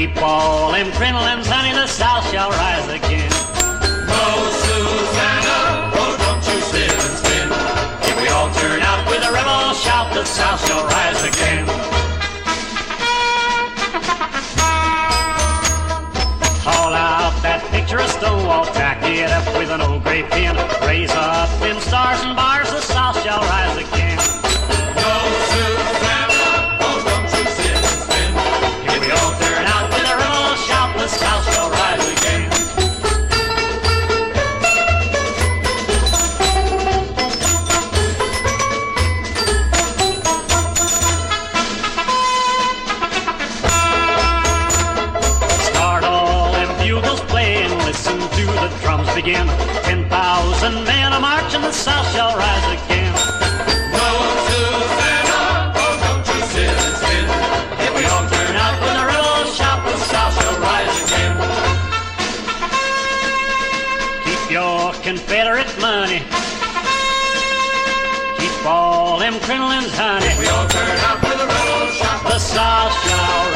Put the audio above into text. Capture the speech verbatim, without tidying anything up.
Keep all them crinolines, honey, the South shall rise again. Oh, Susanna, oh, don't you sit and spin. If we all turn out with a rebel shout, the South shall rise again. Haul out that picture of Stonewall, tack it up with an old gray pin. Raise up them stars and bars, the South shall rise again. Oh, Susanna, oh, don't you sit and spin. If we all turn out with a rebel shout, the South shall rise again. Start all them bugles playing, listen to the drums begin. Ten thousand men are marching, the South shall rise again. Oh, Susanna, oh, don't you sit and spin. If we all turn out with a rebel shout, the South shall rise again. Keep your Confederate money. Keep all them crinolines, honey. We all turn out with a rebel shout. The South shall